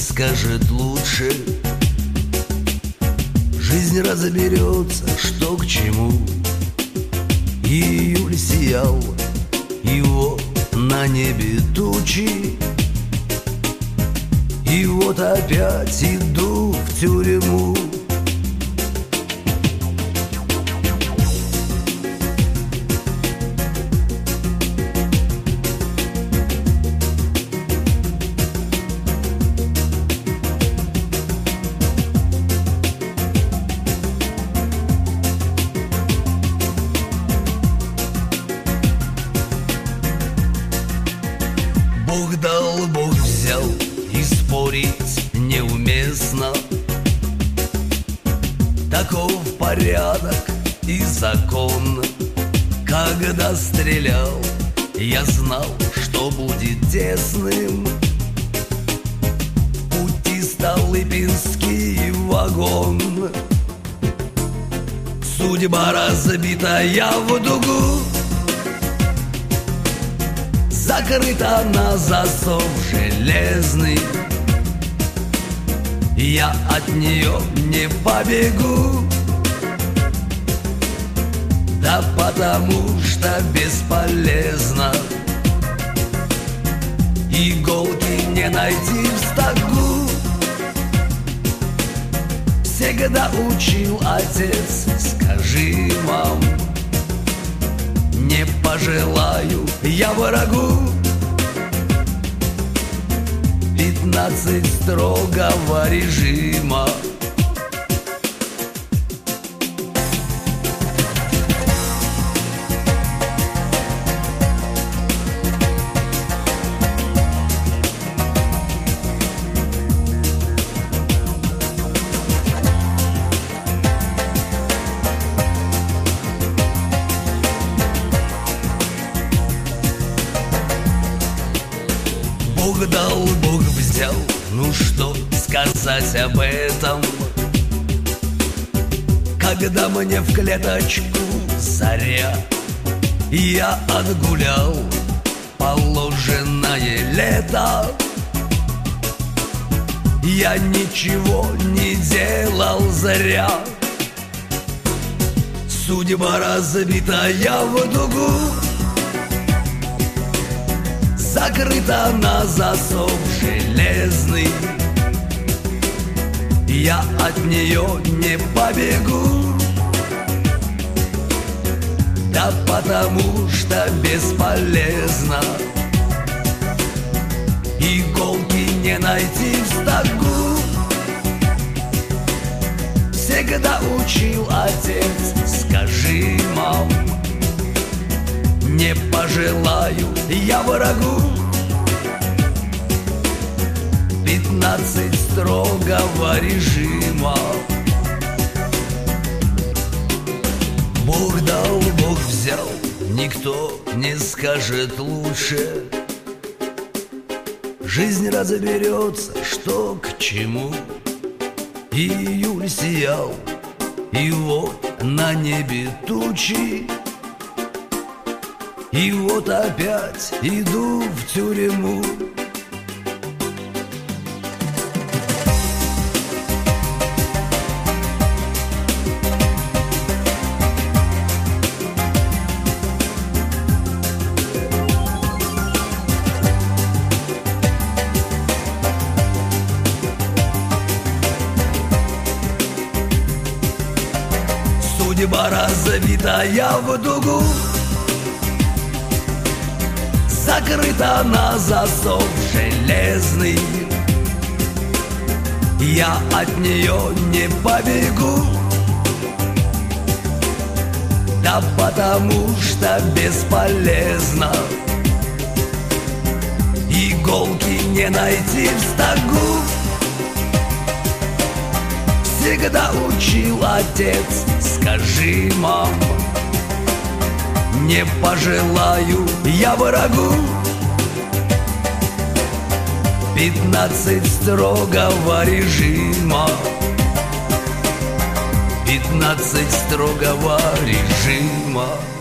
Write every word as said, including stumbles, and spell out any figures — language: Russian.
скажет лучше. Жизнь разберется, что к чему. Июль сиял, и вот на небе тучи. И вот опять иду в тюрьму. Бог дал, Бог взял, и спорить неуместно. Таков порядок и закон. Когда стрелял, я знал, что будет тесным. Пути Столыпинский вагон. Судьба разбитая в дугу, закрыта на засов железный. Я от нее не побегу, да потому что бесполезно. Иголки не найти в стогу. Всегда учил отец, скажи, мам, не пожелаю я врагу. Пятнадцать строгого режима. Бог дал, Бог взял, ну что сказать об этом? Когда мне в клеточку заря, я отгулял положенное лето. Я ничего не делал зря. Судьба разбитая в дугу, закрыта на засов железный. Я от нее не побегу, да потому что бесполезно. Иголки не найти в стогу. Всегда учил отец, скажи, мам, не пожелаю я врагу. Пятнадцать строгого режима. Бог дал, Бог взял, никто не скажет лучше. Жизнь разберется, что к чему. Июль сиял, и вот на небе тучи. И вот опять иду в тюрьму. Судьба разбитая в дугу, закрыта на засов железный. Я от нее не побегу, да потому что бесполезно. Иголки не найти в стогу. Всегда учил отец, скажи, мам, не пожелаю я врагу. Пятнадцать строгого режима. Пятнадцать строгого режима.